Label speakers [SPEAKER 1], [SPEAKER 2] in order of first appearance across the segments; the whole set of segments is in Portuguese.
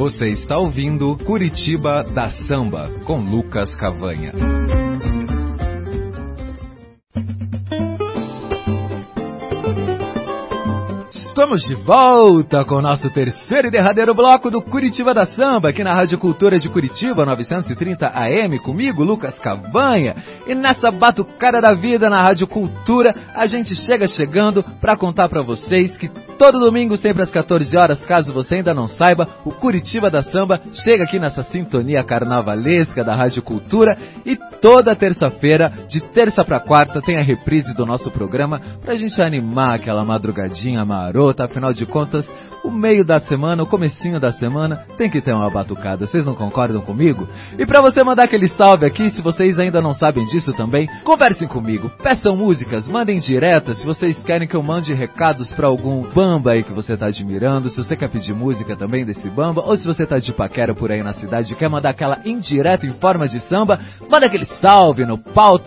[SPEAKER 1] Você está ouvindo Curitiba da Samba, com Lucas Cavanha. Estamos de volta com o nosso terceiro e derradeiro bloco do Curitiba da Samba, aqui na Rádio Cultura de Curitiba, 930 AM, comigo, Lucas Cavanha. E nessa batucada da vida na Rádio Cultura, a gente chegando para contar para vocês que todo domingo, sempre às 14 horas, caso você ainda não saiba, o Curitiba da Samba chega aqui nessa sintonia carnavalesca da Rádio Cultura, e toda terça-feira, de terça para quarta, tem a reprise do nosso programa pra gente animar aquela madrugadinha marota. Afinal de contas, o meio da semana, o comecinho da semana, tem que ter uma batucada. Vocês não concordam comigo? E pra você mandar aquele salve aqui, se vocês ainda não sabem disso também, conversem comigo, peçam músicas, mandem diretas, se vocês querem que eu mande recados pra algum bamba aí que você tá admirando, se você quer pedir música também desse bamba, ou se você tá de paquera por aí na cidade e quer mandar aquela indireta em forma de samba, manda aquele salve no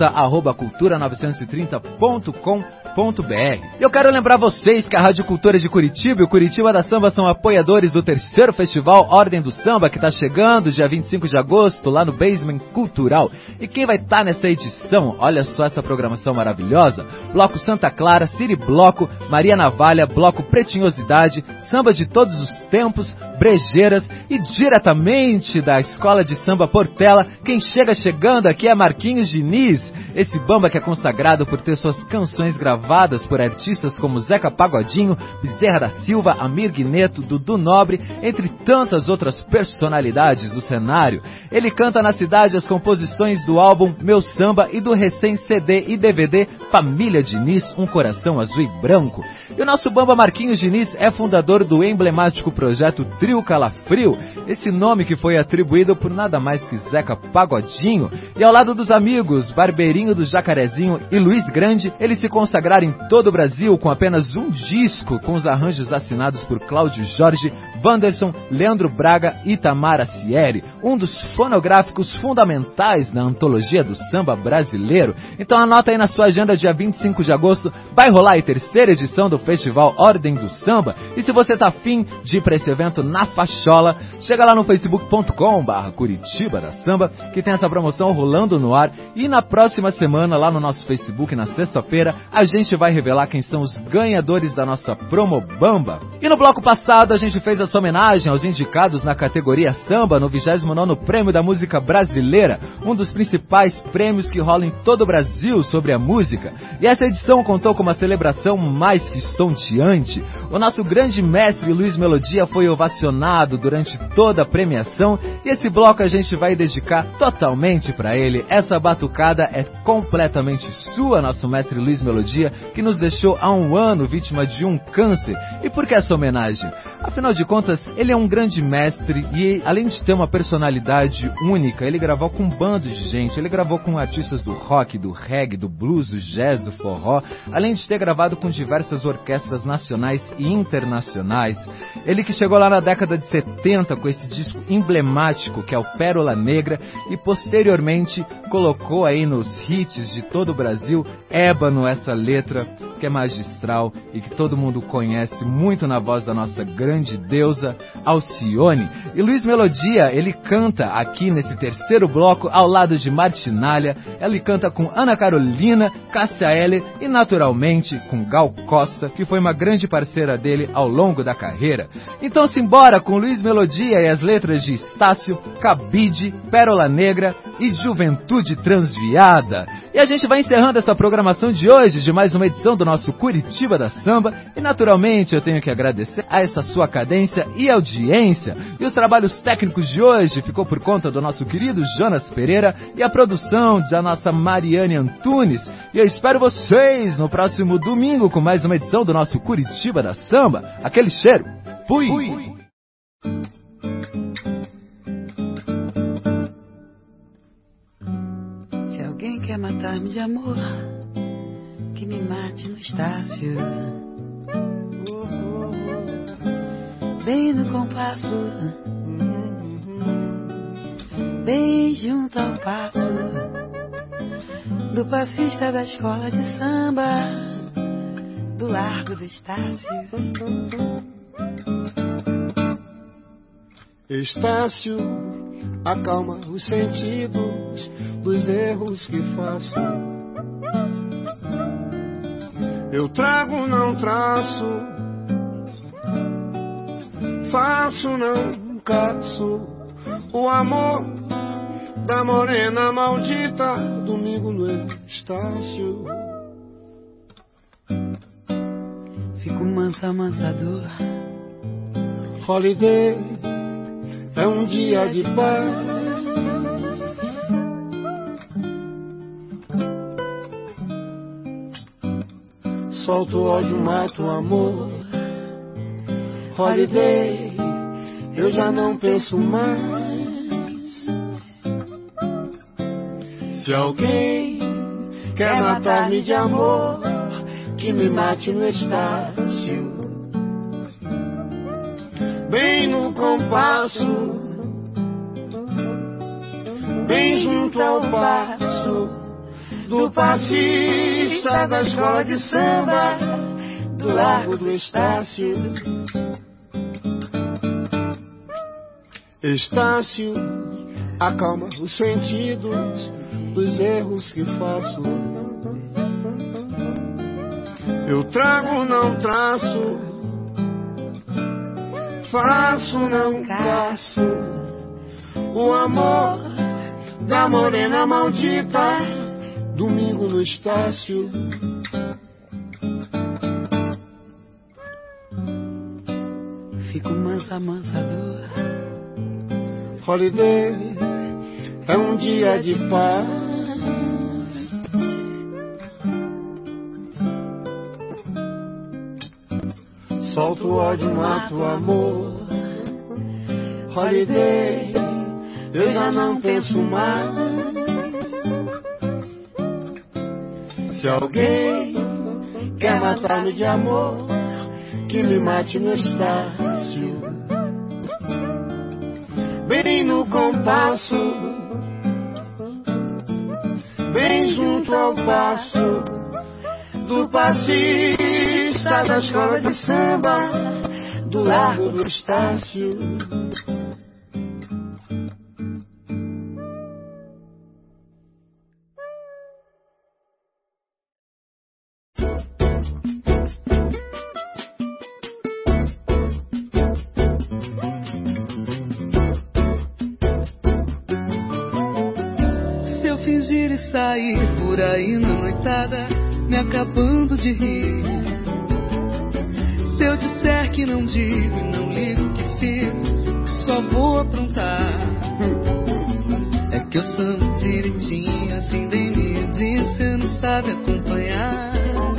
[SPEAKER 1] pauta@cultura930.com.br. E eu quero lembrar vocês que a Rádio Cultura de Curitiba e o Curitiba da Samba são apoiadores do terceiro festival Ordem do Samba, que está chegando dia 25 de agosto, lá no Basement Cultural. E quem vai estar nessa edição? Olha só essa programação maravilhosa: Bloco Santa Clara, Ciri Bloco, Maria Navalha, Bloco Pretinhosidade, Samba de Todos os Tempos, Brejeiras, e diretamente da Escola de Samba Portela, quem chegando aqui é Marquinhos Diniz, esse bamba que é consagrado por ter suas canções gravadas por artistas como Zeca Pagodinho, Bezerra da Silva, Amir Guineto, Dudu Nobre, entre tantas outras personalidades do cenário. Ele canta na cidade as composições do álbum Meu Samba e do recém-CD e DVD Família Diniz, Um Coração Azul e Branco. E o nosso bamba Marquinhos Diniz é fundador do emblemático projeto Trio Calafrio, esse nome que foi atribuído por nada mais que Zeca Pagodinho. E ao lado dos amigos Barbeirinho do Jacarezinho e Luiz Grande, eles se consagraram em todo o Brasil com apenas um disco, com os arranjos assinados por Cláudio Jorge, Wanderson, Leandro Braga e Itamar Assieri, um dos fonográficos fundamentais na antologia do samba brasileiro. Então anota aí na sua agenda, dia 25 de agosto, vai rolar a terceira edição do Festival Ordem do Samba. E se você tá afim de ir para esse evento na Fachola, chega lá no facebook.com/Curitiba da Samba, que tem essa promoção rolando no ar. E na próxima semana, lá no nosso Facebook, na sexta-feira, a gente vai revelar quem são os ganhadores da nossa Promo Bamba. E no bloco passado, a gente fez essa homenagem aos indicados na categoria Samba, no 29º Prêmio da Música Brasileira, um dos principais prêmios que rolam em todo o Brasil sobre a música. E essa edição contou com uma celebração mais que estonteante. O nosso grande mestre Luiz Melodia foi ovacionado durante toda a premiação, e esse bloco a gente vai dedicar totalmente para ele. Essa batucada é completamente sua, nosso mestre Luiz Melodia, que nos deixou há um ano vítima de um câncer. E por que essa homenagem? Afinal de contas, ele é um grande mestre e, além de ter uma personalidade única, ele gravou com um bando de gente, ele gravou com artistas do rock, do reggae, do blues, do jazz, do forró, além de ter gravado com diversas orquestras nacionais e internacionais. Ele que chegou lá na década de 70 com esse disco emblemático que é o Pérola Negra, e posteriormente colocou aí nos hits de todo o Brasil Ébano, essa letra que é magistral e que todo mundo conhece muito na voz da nossa grande deusa Alcione. E Luiz Melodia, ele canta aqui nesse terceiro bloco ao lado de Martinalha, ele canta com Ana Carolina, Cássia Eller e naturalmente com Gal Costa, que foi uma grande parceira dele ao longo da carreira. Então simbora com Luiz Melodia e as letras de Estácio, Cabide, Pérola Negra e Juventude Transviada. E a gente vai encerrando essa programação de hoje, de mais uma edição do nosso Curitiba da Samba, e naturalmente eu tenho que agradecer a essa sua cadência e audiência. E os trabalhos técnicos de hoje ficou por conta do nosso querido Jonas Pereira e a produção da nossa Mariane Antunes. E eu espero vocês no próximo domingo com mais uma edição do nosso Curitiba da Samba. Aquele cheiro. Fui!
[SPEAKER 2] Se alguém quer matar-me de amor, que me mate no Estácio, bem no compasso, bem junto ao passo do passista da escola de samba, do Largo do Estácio.
[SPEAKER 3] Estácio, acalma os sentidos dos erros que faço. Eu trago, não traço, faço, não caço. O amor da morena maldita, domingo no Estácio.
[SPEAKER 2] Fico mansa, amansador.
[SPEAKER 3] Holiday é um dia de paz. Solto o ódio, mato o amor. Holiday, eu já não penso mais. Se alguém quer matar-me de amor, que me mate no Estácio. Bem no compasso, bem junto ao passo do passista da escola de samba, do Largo do Estácio. Estácio, acalma os sentidos dos erros que faço. Eu trago, não traço, faço, não caço. O amor da morena maldita, domingo no Estácio.
[SPEAKER 2] Fico mansa, amansador.
[SPEAKER 3] Holiday é um dia de paz. Solto o ódio, mato o amor. Holiday, eu já não penso mais. Se alguém quer matar-me de amor, que me mate no Estácio. Bem no compasso, bem junto ao passo do passista da escola de samba, do Largo do Estácio.
[SPEAKER 2] Se eu fingir e sair por aí na noitada, me acabando de rir. Se eu disser que não digo e não ligo que fico, que só vou aprontar. É que eu sou direitinho, assim bem miudinho, cê não sabe acompanhar.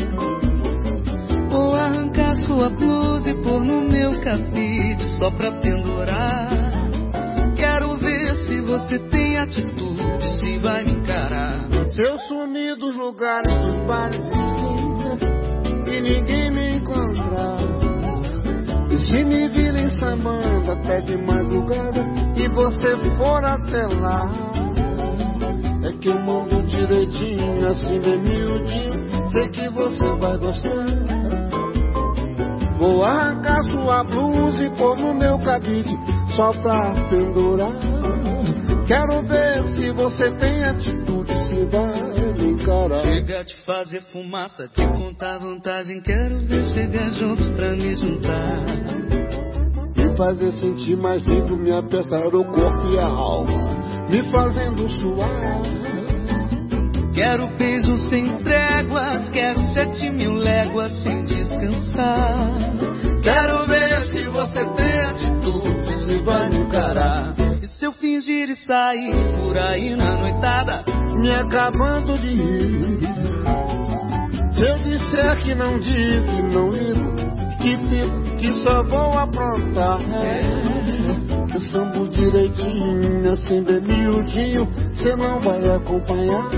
[SPEAKER 2] Vou arrancar sua blusa e pôr no meu cabide só pra pendurar. Quero ver se você tem atitude, se vai me encarar.
[SPEAKER 3] Se eu sumir dos lugares, dos bares e esquinas e ninguém me encontrar, e se me virem sambando até de madrugada e você for até lá, é que eu mando direitinho, assim bem miudinho, sei que você vai gostar. Vou arrancar sua blusa e pôr no meu cabide só pra pendurar. Quero ver se você tem atitude, se vai me encarar.
[SPEAKER 2] Chega de fazer fumaça, de contar vantagem. Quero ver chegar junto pra me juntar.
[SPEAKER 3] Me fazer sentir mais vivo, me apertar o corpo e a alma, me fazendo suar.
[SPEAKER 2] Quero beijos sem tréguas, quero 7.000 léguas sem descansar.
[SPEAKER 3] Quero ver se você tem atitude, se vai me encarar.
[SPEAKER 2] E se eu fingir e sair por aí na noitada,
[SPEAKER 3] me acabando de rir. Se eu disser que não digo e não ligo, que fico, que só vou aprontar. Eu sambo direitinho, assim bem miudinho, cê não vai acompanhar.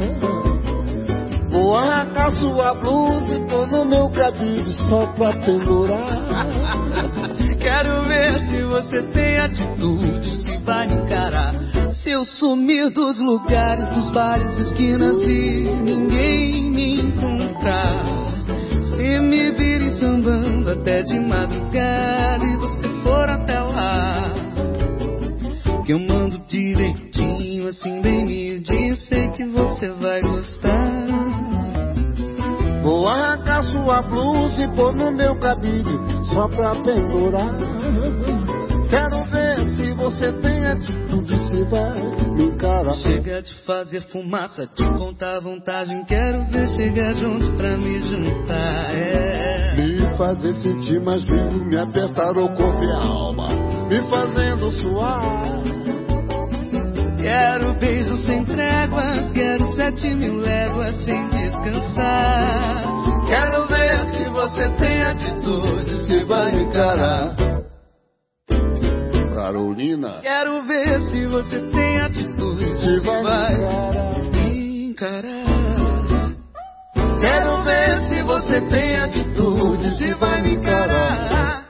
[SPEAKER 3] Vou arrancar sua blusa e pôr no meu cabide só pra pendurar.
[SPEAKER 2] quero ver se você tem atitude, se vai me encarar. Se eu sumir dos lugares, dos bares, esquinas e ninguém me encontrar. Se me virem sambando até de madrugada e você for até lá, que eu mando direitinho, assim bem miudinho, sei que você vai gostar.
[SPEAKER 3] Vou arrancar sua blusa e pôr no meu cabide só pra pendurar. Quero ver se você tem atitude, se vai me encarar.
[SPEAKER 2] Chega de fazer fumaça, de contar vantagem, quero ver chegar junto pra me juntar.
[SPEAKER 3] Me fazer sentir mais vivo, me apertar o corpo e a alma, me fazendo suar.
[SPEAKER 2] Quero beijos sem tréguas, quero 7.000 léguas sem descansar.
[SPEAKER 3] Quero ver se você tem atitude, se vai me encarar. Carolina,
[SPEAKER 2] quero ver se você tem atitude,
[SPEAKER 3] se vai
[SPEAKER 2] me encarar.
[SPEAKER 3] Quero ver se você tem atitude, se vai me encarar.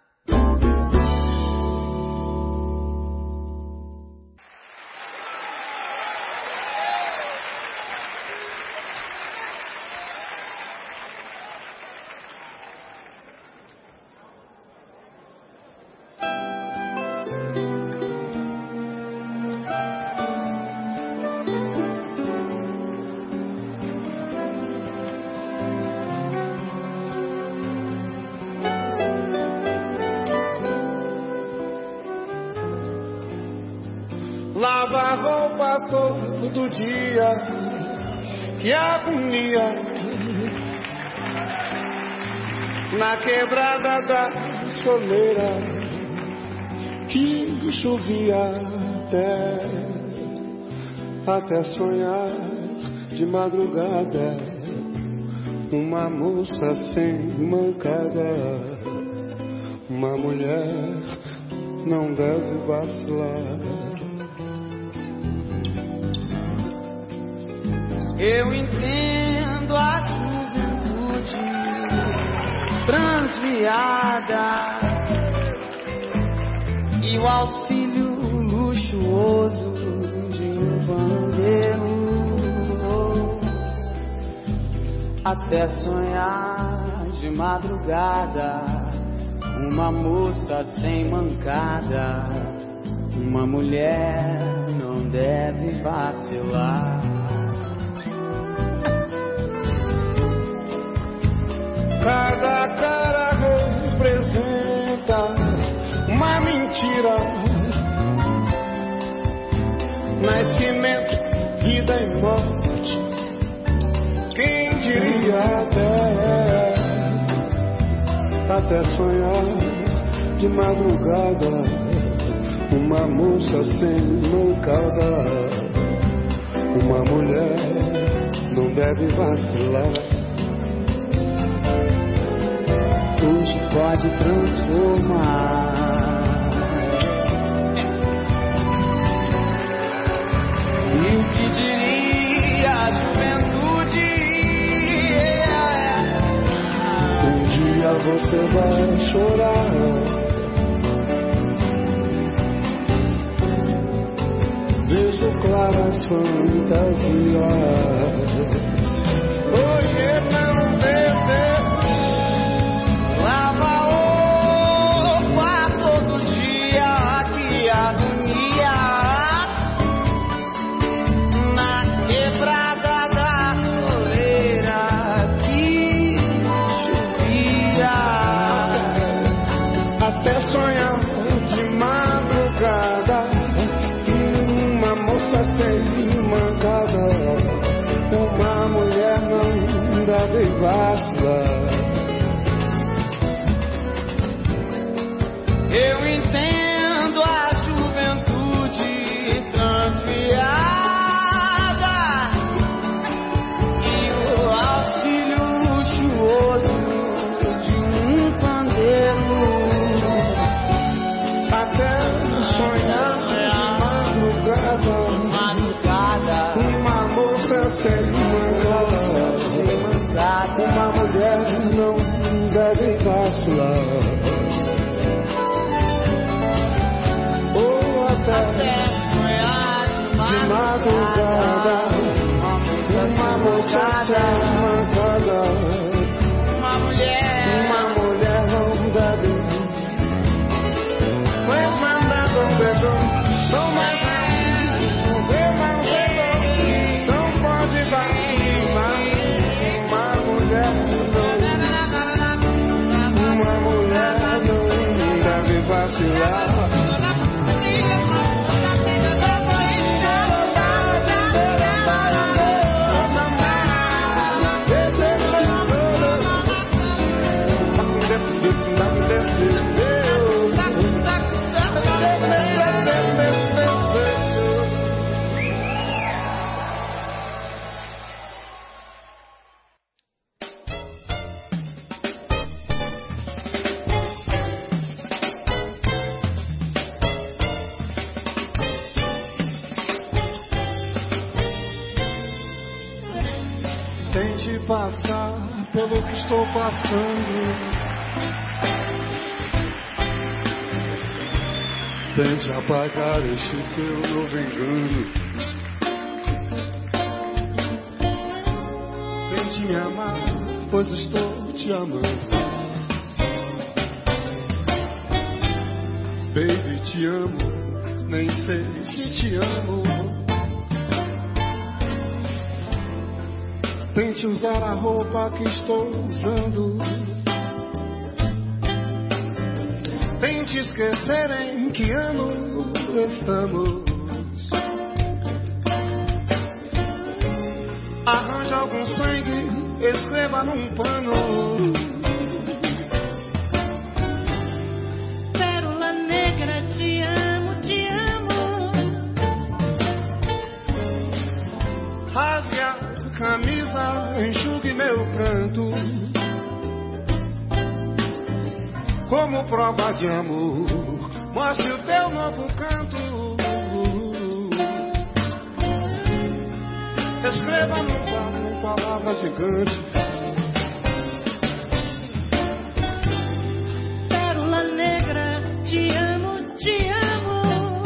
[SPEAKER 3] Lava roupa todo dia, que agonia. Na quebrada da soleira, que chovia até sonhar de madrugada. Uma moça sem mancada, uma mulher não deve vacilar.
[SPEAKER 2] Eu entendo a juventude transviada e o auxílio luxuoso de um bandeiro, até sonhar de madrugada. Uma moça sem mancada, uma mulher não deve vacilar.
[SPEAKER 3] Cada cara representa uma mentira. Nascimento, vida e morte, quem diria até sonhar de madrugada. Uma moça sem mancada, uma mulher não deve vacilar. Hoje pode transformar.
[SPEAKER 2] E o que diria a juventude?
[SPEAKER 3] Um dia você vai chorar. Vejo claras fantasias. Oiê, não deve.
[SPEAKER 2] Lava roupa todo dia, que agonia. Na quebrada da soleira, que chovia.
[SPEAKER 3] Até sonhar de madrugada. Uma moça sem mancada, uma mulher não deve vacilar. vacilar. Tente passar pelo que estou passando. Tente apagar este teu novo engano. Tente me amar, pois estou te amando. Baby, te amo, nem sei se te amo. Tente usar a roupa que estou usando. Tente esquecer em que ano estamos. Arranje algum sangue, escreva num pano.
[SPEAKER 4] Pérola negra, te amo, te amo.
[SPEAKER 3] Rasgue a camisa, enxugue meu pranto. Como prova de amor, mostre o teu novo canto. Escreva num quadro palavras gigantes.
[SPEAKER 4] Pérola negra, te amo, te amo.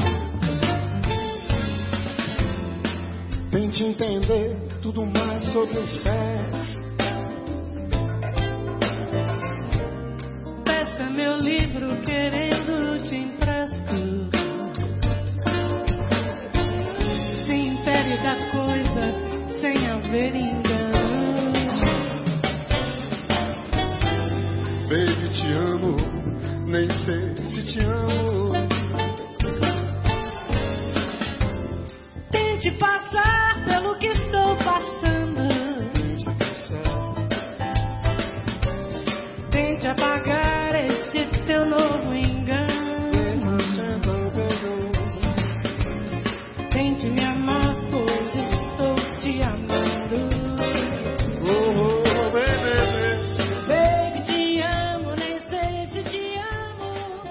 [SPEAKER 3] Tente entender tudo mais sobre o sexo.
[SPEAKER 4] Peça meu livro, querendo te empresto. Sem império da coisa, sem haver engano.
[SPEAKER 3] Baby, te amo, nem sei se te amo.
[SPEAKER 4] Tente passar pelo que estou passando. Tente apagar esse teu novo engano. Tente me amar, pois estou te amando.
[SPEAKER 3] Oh, baby.
[SPEAKER 4] Baby, te amo, nem sei se te amo.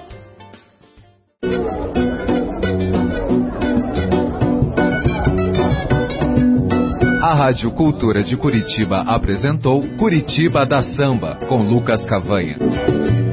[SPEAKER 1] A Rádio Cultura de Curitiba apresentou Curitiba da Samba, com Lucas Cavanha.